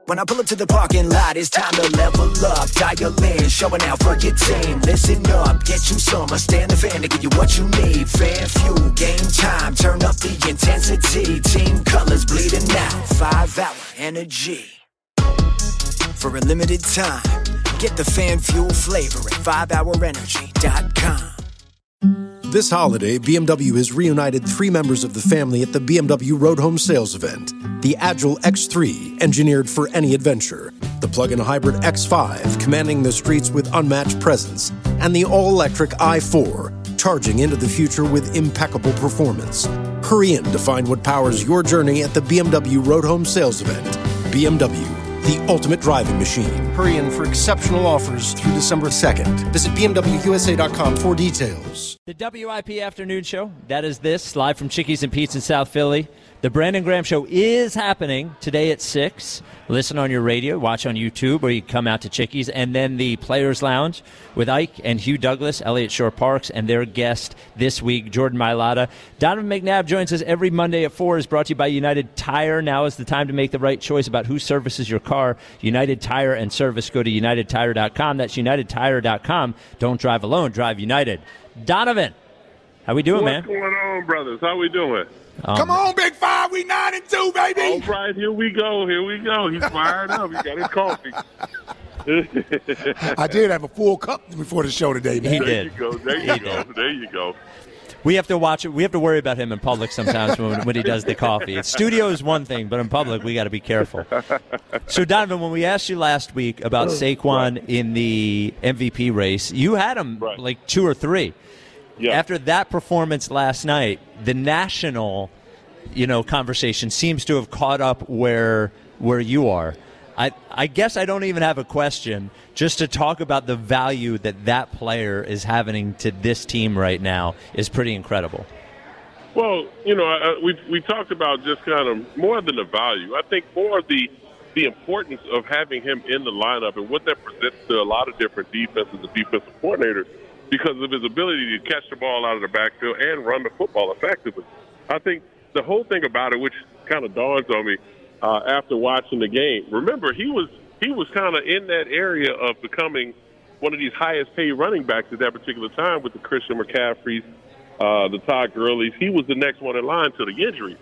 When I pull up to the parking lot, it's time to level up. Dial in, showing out for your team. Listen up, get you some. Stand the fan to give you what you need. Fan fuel, game time, turn up the intensity. Team colors bleeding out, 5-hour energy. For a limited time, get the fan fuel flavor at 5hourenergy.com. This holiday, BMW has reunited 3 members of the family at the BMW Road Home Sales event. The Agile X3, engineered for any adventure. The plug-in hybrid X5, commanding the streets with unmatched presence. And the all-electric i4, charging into the future with impeccable performance. Hurry in to find what powers your journey at the BMW Road Home Sales event. BMW, the ultimate driving machine. Hurry in for exceptional offers through December 2nd. Visit BMWUSA.com for details. The WIP Afternoon Show, that is this, live from Chickies and Pete's in South Philly. The Brandon Graham Show is happening today at 6. Listen on your radio, watch on YouTube, or you can come out to Chickies. And then the Players Lounge with Ike and Hugh Douglas, Elliott Shore Parks, and their guest this week, Jordan Mailata. Donovan McNabb joins us every Monday at 4, is brought to you by United Tire. Now is the time to make the right choice about who services your car. United Tire and Service. Go to UnitedTire.com. That's UnitedTire.com. Don't drive alone, drive United. Donovan, how we doing, man? What's going on, brothers? How we doing? Come on, Big Five. We 9-2, baby. All right, here we go. He's fired up. He got his coffee. I did have a full cup before the show today, man. He did. There you go. We have to watch it. We have to worry about him in public sometimes when he does the coffee. Studio is one thing, but in public we got to be careful. So, Donovan, when we asked you last week about Saquon in the MVP race, you had him like 2 or 3. Yeah. After that performance last night, the national, conversation seems to have caught up where you are. I guess I don't even have a question, just to talk about the value that player is having to this team right now is pretty incredible. Well, we talked about just kind of more than the value. I think more of the importance of having him in the lineup and what that presents to a lot of different defenses and defensive coordinators because of his ability to catch the ball out of the backfield and run the football effectively. I think the whole thing about it, which kind of dawns on me, after watching the game. Remember, he was kind of in that area of becoming one of these highest-paid running backs at that particular time with the Christian McCaffreys, the Todd Gurleys. He was the next one in line to the injury.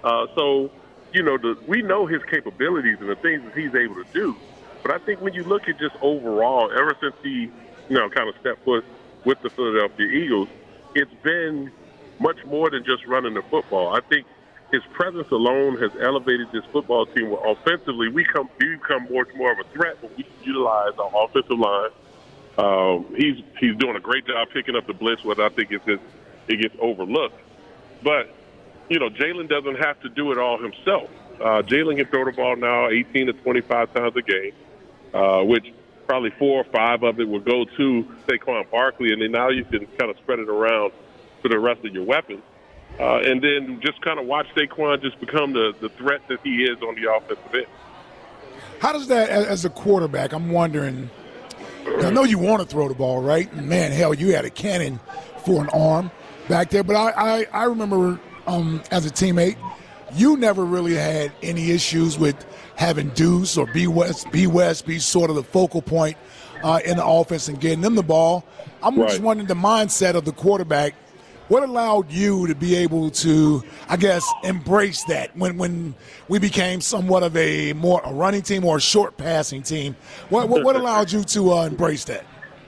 We know his capabilities and the things that he's able to do. But I think when you look at just overall, ever since he, kind of stepped foot with the Philadelphia Eagles, it's been much more than just running the football. I think his presence alone has elevated this football team where offensively we become much more of a threat when we utilize our offensive line. He's doing a great job picking up the blitz, where I think it gets overlooked. But, Jalen doesn't have to do it all himself. Jalen can throw the ball now 18 to 25 times a game, which probably 4 or 5 of it will go to Saquon Barkley, and then now you can kind of spread it around to the rest of your weapons. And then just kind of watch Saquon just become the threat that he is on the offensive end. How does that, as a quarterback, I'm wondering, I know you want to throw the ball, right? Man, hell, you had a cannon for an arm back there. But I remember as a teammate, you never really had any issues with having Deuce or B. West be sort of the focal point in the offense and getting them the ball. I'm just wondering the mindset of the quarterback. What allowed you to be able to, I guess, embrace that when we became somewhat of a running team or a short passing team? What allowed you to embrace that?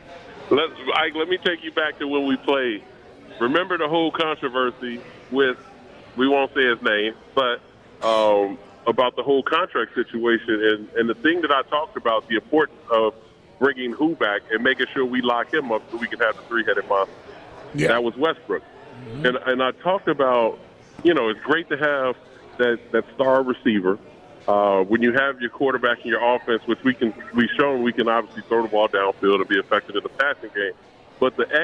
Let me take you back to when we played. Remember the whole controversy with, we won't say his name, but about the whole contract situation and the thing that I talked about, the importance of bringing Who back and making sure we lock him up so we can have the 3-headed monster. Yeah. That was Westbrook. Mm-hmm. And I talked about, it's great to have that star receiver. When you have your quarterback in your offense, which we've shown we can obviously throw the ball downfield and be effective in the passing game. But the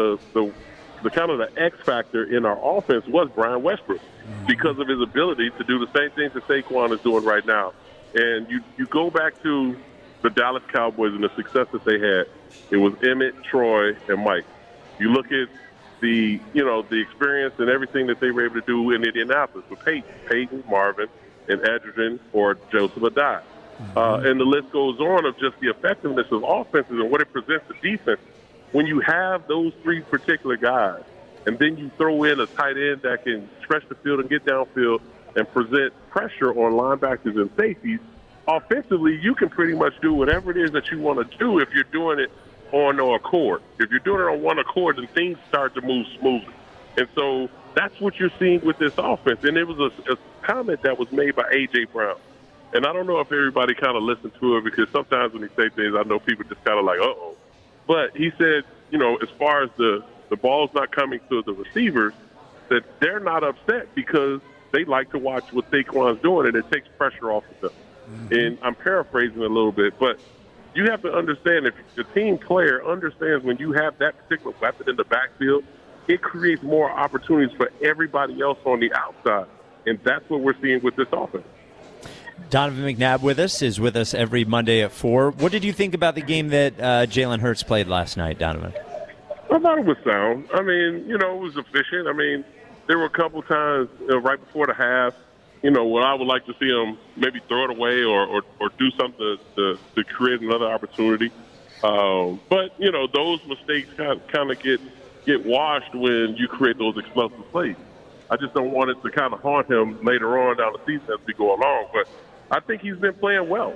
kind of the X factor in our offense was Brian Westbrook because of his ability to do the same things that Saquon is doing right now. And you go back to the Dallas Cowboys and the success that they had. It was Emmett, Troy, and Mike. You look at the experience and everything that they were able to do in Indianapolis with Peyton, Marvin, and Edgerton or Joseph Adai. And the list goes on of just the effectiveness of offenses and what it presents to defense. When you have those three particular guys, and then you throw in a tight end that can stretch the field and get downfield and present pressure on linebackers and safeties, offensively, you can pretty much do whatever it is that you want to do if you're doing it on no accord. If you're doing it on one accord, then things start to move smoothly. And so that's what you're seeing with this offense. And it was a comment that was made by A.J. Brown. And I don't know if everybody kind of listened to it, because sometimes when he say things, I know people just kind of like, uh-oh. But he said, as far as the ball's not coming to the receivers, that they're not upset because they like to watch what Saquon's doing, and it takes pressure off of them. Mm-hmm. And I'm paraphrasing a little bit, but you have to understand, if the team player understands when you have that particular weapon in the backfield, it creates more opportunities for everybody else on the outside. And that's what we're seeing with this offense. Donovan McNabb is with us every Monday at 4. What did you think about the game that Jalen Hurts played last night, Donovan? I thought it was sound. I mean, it was efficient. I mean, there were a couple times right before the half, where I would like to see him maybe throw it away or do something to create another opportunity. But, those mistakes kind of get washed when you create those explosive plays. I just don't want it to kind of haunt him later on down the season as we go along. But I think he's been playing well.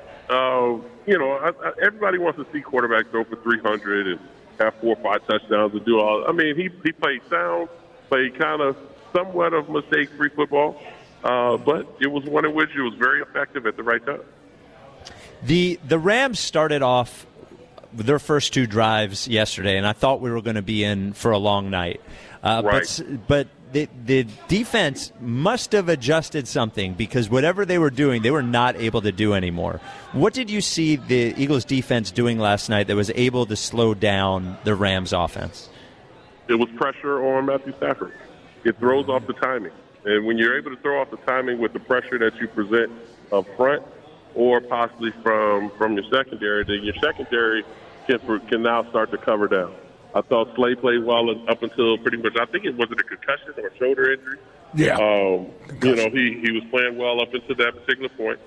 Everybody wants to see quarterbacks throw for 300 and have 4 or 5 touchdowns and do all. I mean, he played sound, played kind of somewhat of mistake-free football, but it was one in which it was very effective at the right time. The Rams started off their first 2 drives yesterday, and I thought we were going to be in for a long night. Right. But the defense must have adjusted something, because whatever they were doing, they were not able to do anymore. What did you see the Eagles defense doing last night that was able to slow down the Rams offense? It was pressure on Matthew Stafford. It throws off the timing. And when you're able to throw off the timing with the pressure that you present up front or possibly from your secondary, then your secondary can now start to cover down. I thought Slay played well up until pretty much, I think it wasn't a concussion or a shoulder injury. Yeah. He was playing well up until that particular point.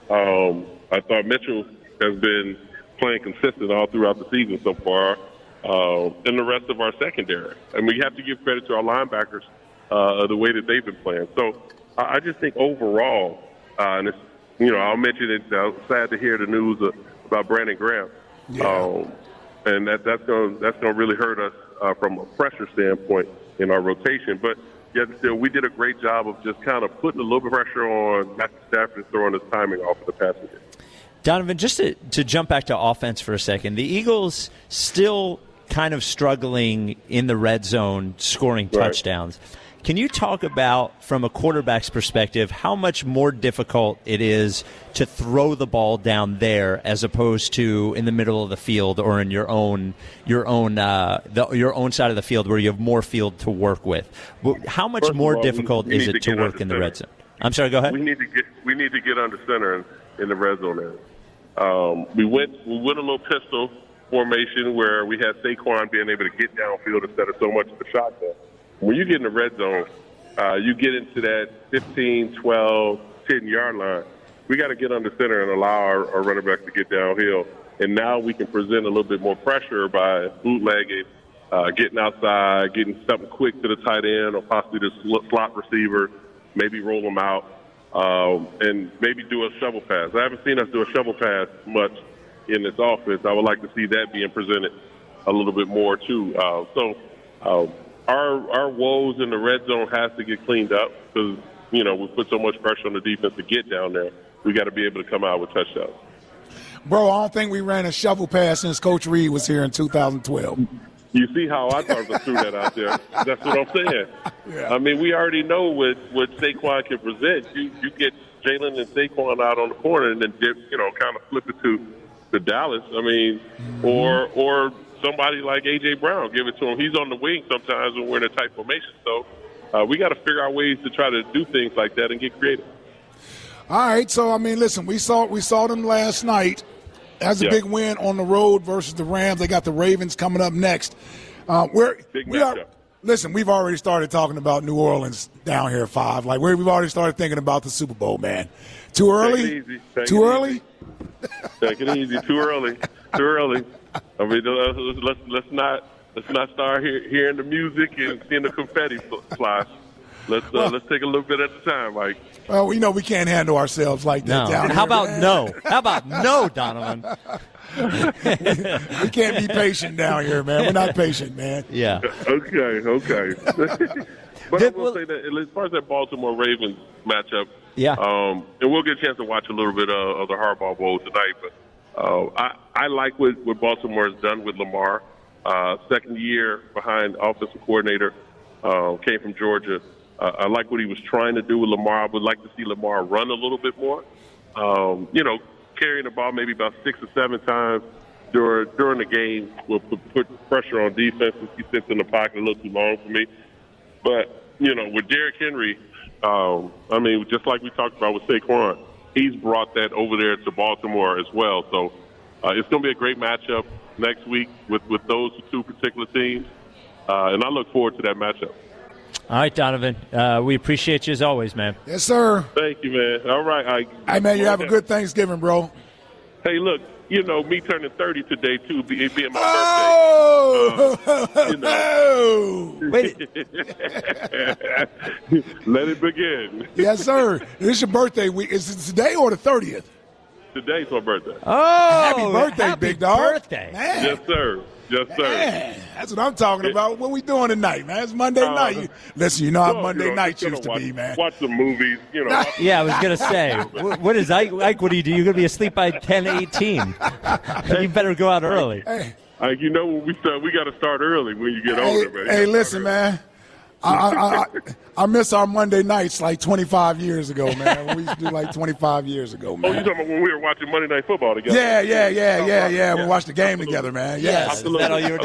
I thought Mitchell has been playing consistent all throughout the season so far, and the rest of our secondary. And we have to give credit to our linebackers, the way that they've been playing. So I just think overall, and it's, I'll mention it. I was sad to hear the news about Brandon Graham. Yeah. And that's going to really hurt us from a pressure standpoint in our rotation. But yet still, we did a great job of just kind of putting a little bit of pressure on Matthew Stafford and throwing his timing off of the passing game. Donovan, just to jump back to offense for a second, the Eagles still kind of struggling in the red zone, scoring touchdowns. Can you talk about, from a quarterback's perspective, how much more difficult it is to throw the ball down there as opposed to in the middle of the field or in your own side of the field where you have more field to work with? How much more difficult is it to work in the red zone? I'm sorry, go ahead. We need to get under center in the red zone area. We went a little pistol formation where we had Saquon being able to get downfield instead of so much of the shotgun. When you get in the red zone, you get into that 15, 12, 10-yard line. We got to get under center and allow our running back to get downhill. And now we can present a little bit more pressure by bootlegging, getting outside, getting something quick to the tight end or possibly the slot receiver, maybe roll them out, and maybe do a shovel pass. I haven't seen us do a shovel pass much in this offense. I would like to see that being presented a little bit more, too. Our woes in the red zone has to get cleaned up because, we put so much pressure on the defense to get down there. We got to be able to come out with touchdowns. Bro, I don't think we ran a shovel pass since Coach Reed was here in 2012. You see how I threw that out there. That's what I'm saying. Yeah. I mean, we already know what Saquon can present. You get Jalen and Saquon out on the corner and then, kind of flip it to Dallas. I mean, or somebody like A.J. Brown, give it to him. He's on the wing sometimes when we're in a tight formation. So we got to figure out ways to try to do things like that and get creative. All right. So, I mean, listen, we saw them last night as a big win on the road versus the Rams. They got the Ravens coming up next. Big matchup. Listen, we've already started talking about New Orleans down here at 5. Like, we've already started thinking about the Super Bowl, man. Too early? Too early? Take it easy. Too early. Too early. I mean, let's not start hearing the music and seeing the confetti fly. Let's take a little bit at a time, Mike. Well, we know we can't handle ourselves like that down here. How about no? How about no, Donovan? We can't be patient down here, man. We're not patient, man. Yeah. Okay. But I will say that as far as that Baltimore Ravens matchup, and we'll get a chance to watch a little bit of the Harbaugh Bowl tonight, but I like what Baltimore has done with Lamar. Second year behind offensive coordinator, came from Georgia. I like what he was trying to do with Lamar. I would like to see Lamar run a little bit more. Carrying the ball maybe about 6 or 7 times during the game will put pressure on defenses. He sits in the pocket a little too long for me. But, with Derrick Henry, just like we talked about with Saquon, he's brought that over there to Baltimore as well. So it's going to be a great matchup next week with those two particular teams. And I look forward to that matchup. All right, Donovan. We appreciate you as always, man. Yes, sir. Thank you, man. All right. Hey, man, you have a good Thanksgiving, bro. Hey, look, me turning 30 today, too, being my birthday. Wait. Let it begin. Yes, sir. This is your birthday week. Is it today or the 30th? Today's my birthday. Oh, happy birthday, big dog. Birthday. Man. Yes, sir. Man, that's what I'm talking about. What we doing tonight, man? It's Monday night. Listen, how Monday nights used to be, man. Watch some movies, Yeah, I was going to say, what is Ike? What do you do? You're going to be asleep by 10:18. You better go out early. Hey. When we start, we got to start early when you get older, man. Hey, listen, man. I miss our Monday nights like 25 years ago, man. We used to do like 25 years ago, man. Oh, you talking about when we were watching Monday Night Football together? Yeah. We watched the game together, man. Yes. Is that all you were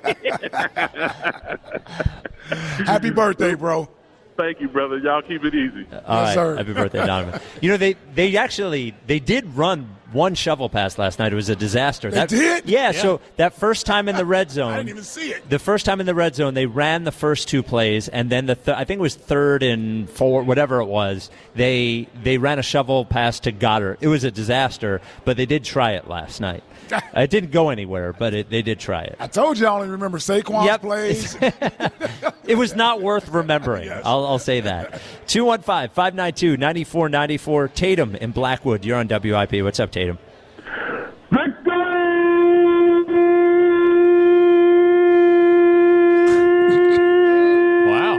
doing? Happy birthday, bro. Thank you, brother. Y'all keep it easy. All right. Sir. Happy birthday, Donovan. They did run one shovel pass last night. It was a disaster. They did? Yeah, so that first time in the red zone. I didn't even see it. The first time in the red zone, they ran the first 2 plays, and then I think it was 3rd and 4, whatever it was, they ran a shovel pass to Goddard. It was a disaster, but they did try it last night. It didn't go anywhere, but they did try it. I told you I only remember Saquon's plays. It was not worth remembering. Yes. I'll say that. 215-592-9494. Tatum in Blackwood. You're on WIP. What's up, Tatum? Wow.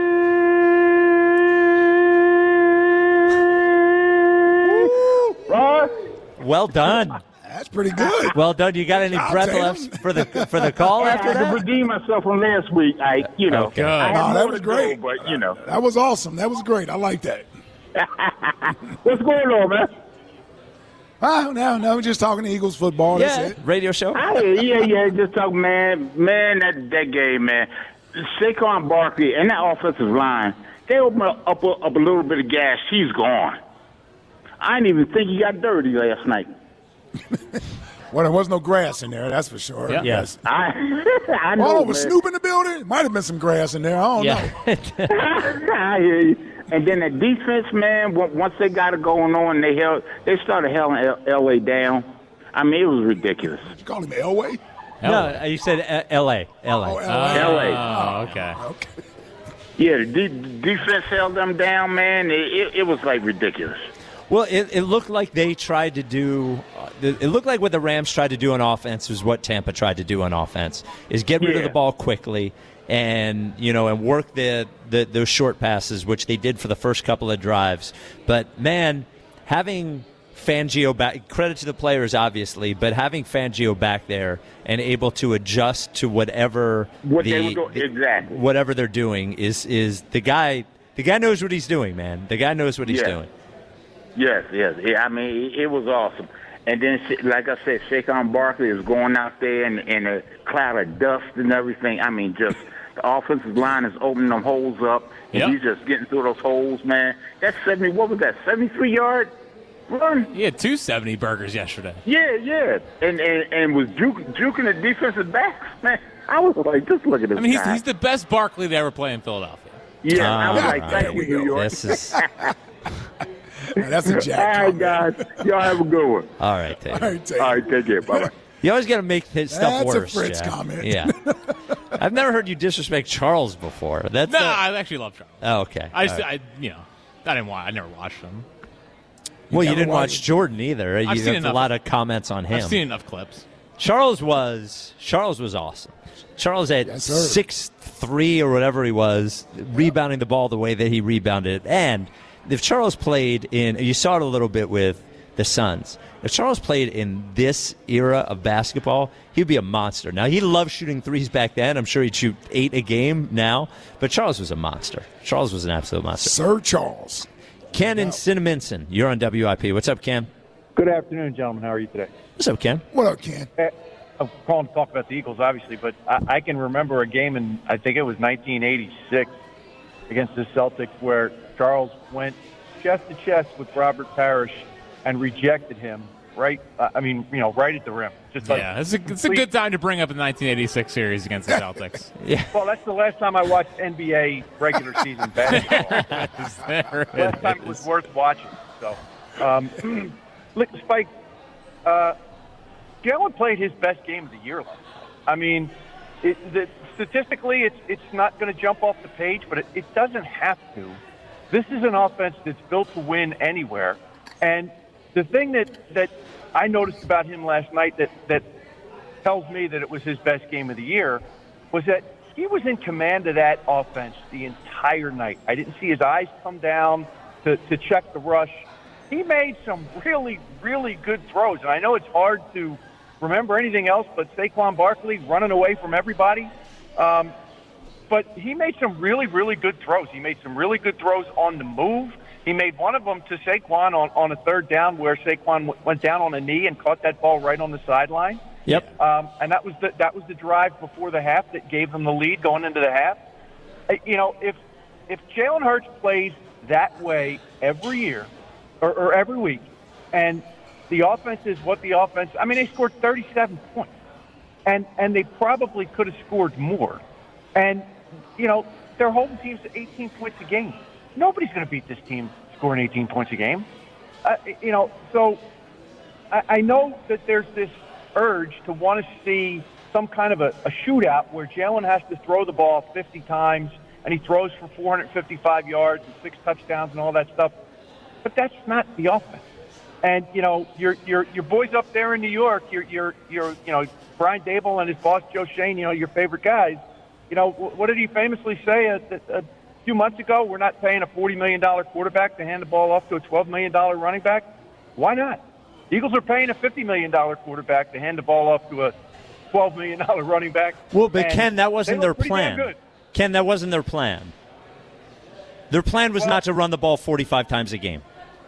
Well done. That's pretty good. Well done. You got any breath left for the call after that? I had to redeem myself from last week. Okay. That was great. But that was awesome. That was great. I like that. What's going on, man? No, we're just talking Eagles football. Yeah, That's it. radio show. Yeah, just talking, man, that game, man. Saquon Barkley and that offensive line, they open up a little bit of gas. He's gone. I didn't even think he got dirty last night. Well, there was no grass in there, that's for sure. Yeah. Yes. I know, was Snoop in the building? Might have been some grass in there. I don't know. I hear you. And then the defense, man, once they got it going on, they started hauling L.A. down. I mean, it was ridiculous. Did you call him Elway? No, you said L.A. Oh, L.A. Oh, okay. Yeah, the defense held them down, man. It was, like, ridiculous. Well, it looked like they tried to do it looked like what the Rams tried to do on offense was what Tampa tried to do on offense, is get rid of the ball quickly and work those short passes, which they did for the first couple of drives. But, man, having Fangio back, credit to the players, obviously, but having Fangio back there and able to adjust to whatever whatever they're doing is the guy knows what he's doing, man. The guy knows what he's doing. Yes. I mean, it was awesome. And then, like I said, Saquon Barkley is going out there in a cloud of dust and everything. I mean, just the offensive line is opening them holes up, and he's just getting through those holes, man. That's 73-yard run? He had 2 70 burgers yesterday. Yeah. And was juking the defensive backs, man. I was like, just look at this guy. He's the best Barkley to ever play in Philadelphia. Yeah, I was like, there thank we you, New go. York. This is That's a Jack All right, comment. guys. Y'all have a good one. all right, Tate. All right, Tate. All right, take care. Bye-bye. You always got to make his stuff That's a worse. Fritz Jack. comment. Yeah. I've never heard you disrespect Charles before. That's I actually love Charles. Oh, okay. I never watched him. Well, you never didn't watch watched- Jordan either. I've You seen have a enough. lot of comments on him. I've seen enough clips. Charles was awesome. Charles at Yes, sir. 6'3" or whatever he was, rebounding the ball the way that he rebounded. And if Charles played you saw it a little bit with the Suns. If Charles played in this era of basketball, he'd be a monster. Now, he loved shooting threes back then. I'm sure he'd shoot 8 a game now. But Charles was a monster. Charles was an absolute monster. Sir Charles. Ken and Cinnaminson, you're on WIP. What's up, Ken? Good afternoon, gentlemen. How are you today? What's up, Ken? What up, Ken? I'm calling to talk about the Eagles, obviously, but I can remember a game in, I think it was 1986 against the Celtics where Charles went chest to chest with Robert Parrish and rejected him right at the rim. Just like, Yeah, it's a good time to bring up the 1986 series against the Celtics. Well, that's the last time I watched NBA regular season basketball. Last time it was worth watching. So, look, Spike, Jalen played his best game of the year last night. I mean, statistically, it's not going to jump off the page, but it doesn't have to. This is an offense that's built to win anywhere. And the thing that I noticed about him last night that tells me that it was his best game of the year was that he was in command of that offense the entire night. I didn't see his eyes come down to check the rush. He made some really, really good throws. And I know it's hard to remember anything else but Saquon Barkley running away from everybody. But he made some really, really good throws. He made some really good throws on the move. He made one of them to Saquon on a third down where Saquon went down on a knee and caught that ball right on the sideline. Yep. And that was the drive before the half that gave them the lead going into the half. You know, if Jalen Hurts plays that way every year or every week, and the offense is what the offense – I mean, they scored 37 points, and they probably could have scored more. And, you know, they're holding teams to 18 points a game. Nobody's going to beat this team scoring 18 points a game. So I know that there's this urge to want to see some kind of a shootout where Jalen has to throw the ball 50 times and he throws for 455 yards and 6 touchdowns and all that stuff. But that's not the offense. And, you know, your boys up there in New York, your Brian Dable and his boss Joe Shane, you know, your favorite guys, you know, what did he famously say a few months ago? We're not paying a $40 million quarterback to hand the ball off to a $12 million running back. Why not? The Eagles are paying a $50 million quarterback to hand the ball off to a $12 million running back. Well, but And Ken, that wasn't they their look pretty damn plan. good. Ken, that wasn't their plan. Their plan was not to run the ball 45 times a game.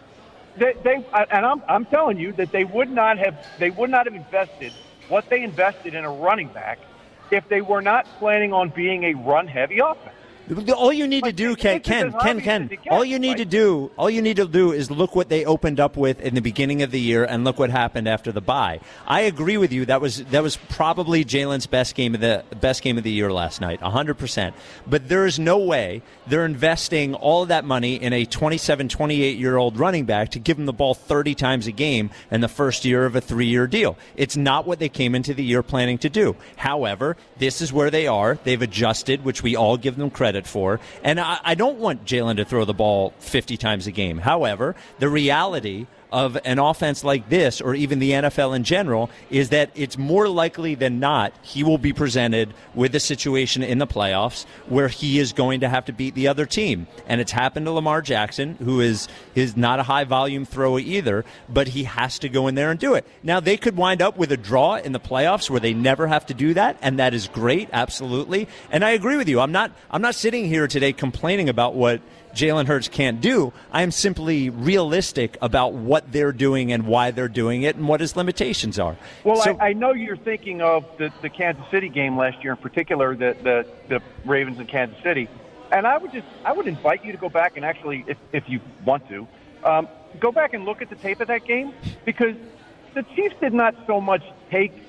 I'm telling you that they would not have invested what they invested in a running back if they were not planning on being a run-heavy offense. All you need to do, Ken, all you need to do is look what they opened up with in the beginning of the year and look what happened after the bye. I agree with you. That was probably Jalen's best game of the year last night, 100%. But there is no way they're investing all of that money in a 27, 28-year-old running back to give him the ball 30 times a game in the first year of a 3-year deal. It's not what they came into the year planning to do. However, this is where they are. They've adjusted, which we all give them credit for. And I don't want Jalen to throw the ball 50 times a game. However, the reality of an offense like this, or even the NFL in general, is that it's more likely than not he will be presented with a situation in the playoffs where he is going to have to beat the other team. And it's happened to Lamar Jackson, who is not a high-volume thrower either, but he has to go in there and do it. Now, they could wind up with a draw in the playoffs where they never have to do that, and that is great, absolutely. And I agree with you. I'm not sitting here today complaining about what Jalen Hurts can't do. I am simply realistic about what they're doing and why they're doing it and what his limitations are. Well, I know you're thinking of the Kansas City game last year in particular, the Ravens in Kansas City. And I would invite you to go back and actually, if you want to, go back and look at the tape of that game, because the Chiefs did not so much take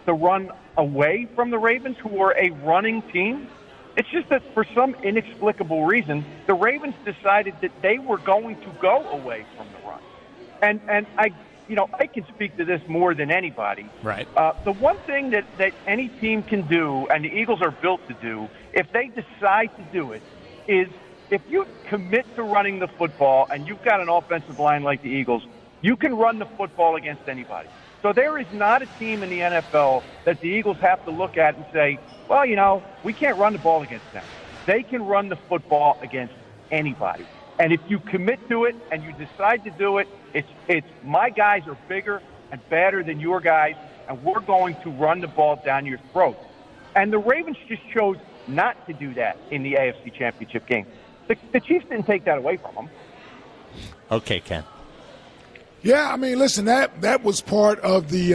the run away from the Ravens, who are a running team. It's just that for some inexplicable reason, the Ravens decided that they were going to go away from the run. And I can speak to this more than anybody. Right. The one thing that any team can do, and the Eagles are built to do, if they decide to do it, is if you commit to running the football and you've got an offensive line like the Eagles, you can run the football against anybody. So there is not a team in the NFL that the Eagles have to look at and say, well, we can't run the ball against them. They can run the football against anybody. And if you commit to it and you decide to do it, it's my guys are bigger and better than your guys, and we're going to run the ball down your throat. And the Ravens just chose not to do that in the AFC Championship game. The Chiefs didn't take that away from them. Okay, Ken. Yeah, I mean, listen, that was part of the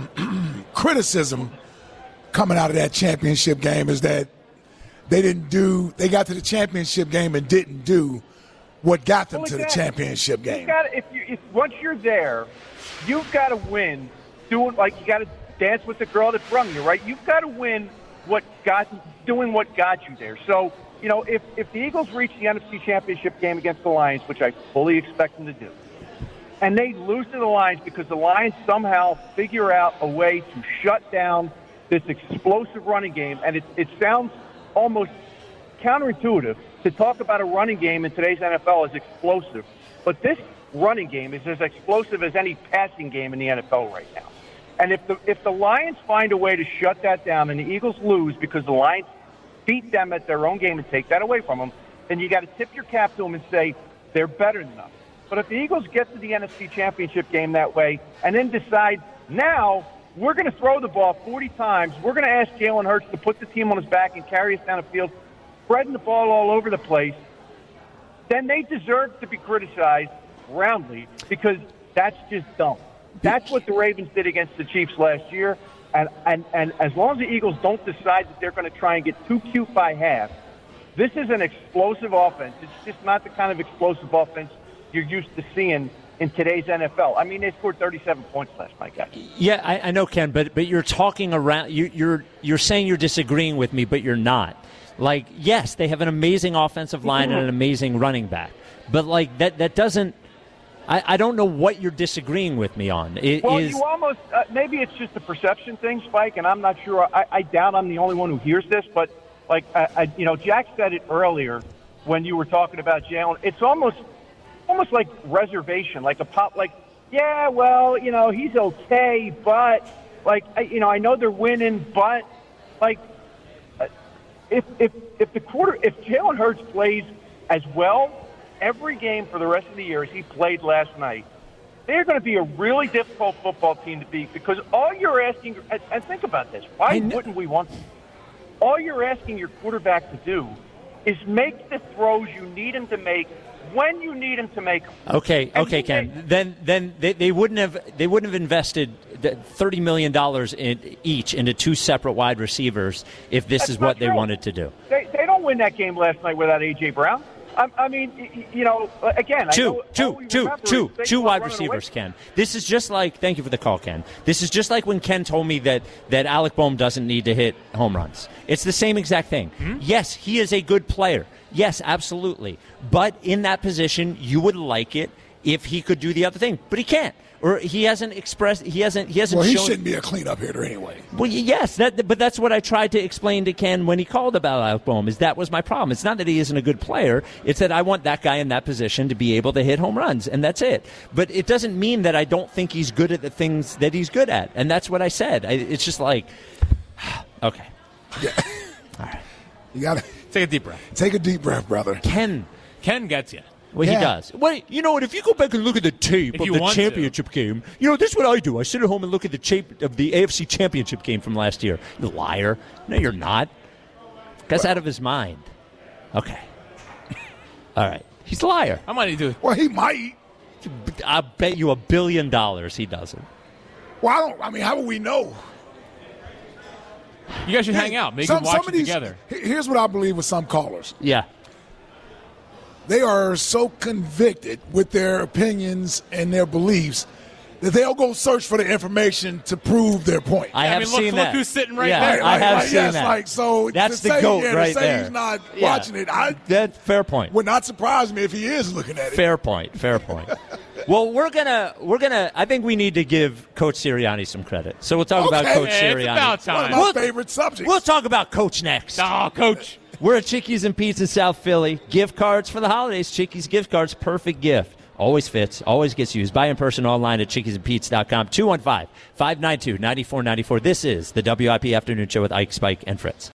criticism coming out of that championship game, is that they got to the championship game and didn't do what got them to the championship game. If once you're there, you've got to win. You got to dance with the girl that brung you, right? You've got to win doing what got you there. So, if the Eagles reach the NFC Championship game against the Lions, which I fully expect them to do, and they lose to the Lions because the Lions somehow figure out a way to shut down this explosive running game, and it sounds almost counterintuitive to talk about a running game in today's NFL as explosive, but this running game is as explosive as any passing game in the NFL right now. And if the Lions find a way to shut that down and the Eagles lose because the Lions beat them at their own game and take that away from them, then you got to tip your cap to them and say they're better than us. But if the Eagles get to the NFC Championship game that way and then decide, now we're going to throw the ball 40 times, we're going to ask Jalen Hurts to put the team on his back and carry us down the field, spreading the ball all over the place, then they deserve to be criticized roundly, because that's just dumb. That's what the Ravens did against the Chiefs last year. And as long as the Eagles don't decide that they're going to try and get too cute by half, this is an explosive offense. It's just not the kind of explosive offense you're used to seeing in today's NFL. I mean, they scored 37 points last night, guys. Yeah, I know, Ken, but you're talking around. You're saying you're disagreeing with me, but you're not. Like, yes, they have an amazing offensive line and an amazing running back, but like that doesn't. I don't know what you're disagreeing with me on. You almost maybe it's just a perception thing, Spike, and I'm not sure. I doubt I'm the only one who hears this, but like Jack said it earlier when you were talking about Jalen. It's almost like reservation, like a pop, like, yeah, well, he's okay, but like, I know they're winning, but like, if Jalen Hurts plays as well every game for the rest of the year as he played last night, they're going to be a really difficult football team to beat, because all you're asking, and think about this, why wouldn't we want them? All you're asking your quarterback to do is make the throws you need him to make when you need him to make them. Okay, Ken. Then they wouldn't have invested $30 million each into two separate wide receivers if this is what they wanted to do. They don't win that game last night without A.J. Brown. I mean, again, two wide receivers, Ken. This is just like, thank you for the call, Ken. This is just like when Ken told me that Alec Boehm doesn't need to hit home runs. It's the same exact thing. Mm-hmm. Yes, he is a good player. Yes, absolutely. But in that position, you would like it if he could do the other thing, but he can't. Or he hasn't expressed. He hasn't. Well, he shouldn't be a cleanup hitter anyway. Well, yes, but that's what I tried to explain to Ken when he called about Alec Boehm. Is that was my problem? It's not that he isn't a good player. It's that I want that guy in that position to be able to hit home runs, and that's it. But it doesn't mean that I don't think he's good at the things that he's good at, and that's what I said. It's just like, okay, yeah. All right. You gotta take a deep breath. Take a deep breath, brother. Ken gets you. Well, yeah. He does. Well, you know what? If you go back and look at the tape of the championship game, this is what I do. I sit at home and look at the tape of the AFC championship game from last year. You liar. No, you're not. Guy's out of his mind. Okay. All right. He's a liar. How might he do it? Well, he might. I bet you $1 billion he doesn't. Well, how will we know? You guys should hang out. Maybe watch it together. Here's what I believe with some callers. Yeah. They are so convicted with their opinions and their beliefs that they'll go search for the information to prove their point. I have seen that. Look who's sitting right Yeah, there. I have seen that. Like, so that's to the say, GOAT yeah, right to say there. he's not Yeah. watching it. That's fair point. Would not surprise me if he is looking at it. Fair point. Well, we're gonna. I think we need to give Coach Sirianni some credit. So we'll talk about Coach Yeah, Sirianni. it's about time. One of my favorite subjects. We'll talk about Coach next. Oh, Coach. We're at Chickies and Pete's in South Philly. Gift cards for the holidays. Chickies gift cards, perfect gift. Always fits, always gets used. Buy in person online at chickiesandpete's.com. 215-592-9494. This is the WIP Afternoon Show with Ike, Spike, and Fritz.